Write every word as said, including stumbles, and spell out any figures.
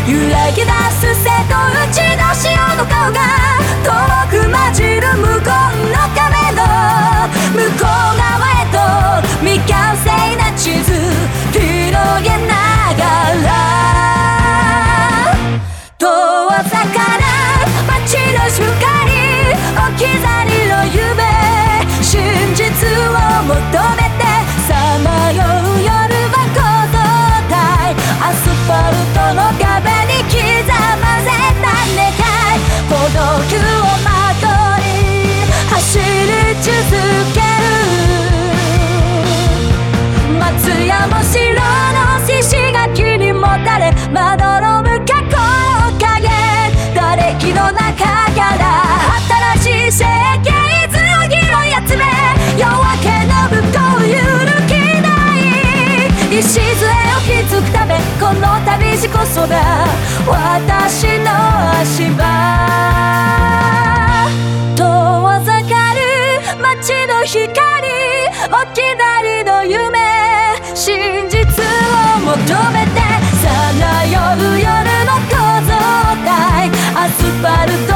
揺らぎ出す瀬戸内の潮の顔が遠く混じる無言の壁の向こう側へと未完成な地図広げながら遠ざかる街の光置き去りの夢真実を求めてさまよう夜は行動体アスファルトの壁に刻ませた願い孤独をまとい走り続ける松屋も白の石垣にもたれまどろむ過去の影瓦礫の中から新しい設計図を拾い集め夜明けの向こう揺るぎない礎を築くためこの旅路こそが私の足場遠ざかる街の光置き去りの夢真実を求めてさまよう夜の構造体アスファルト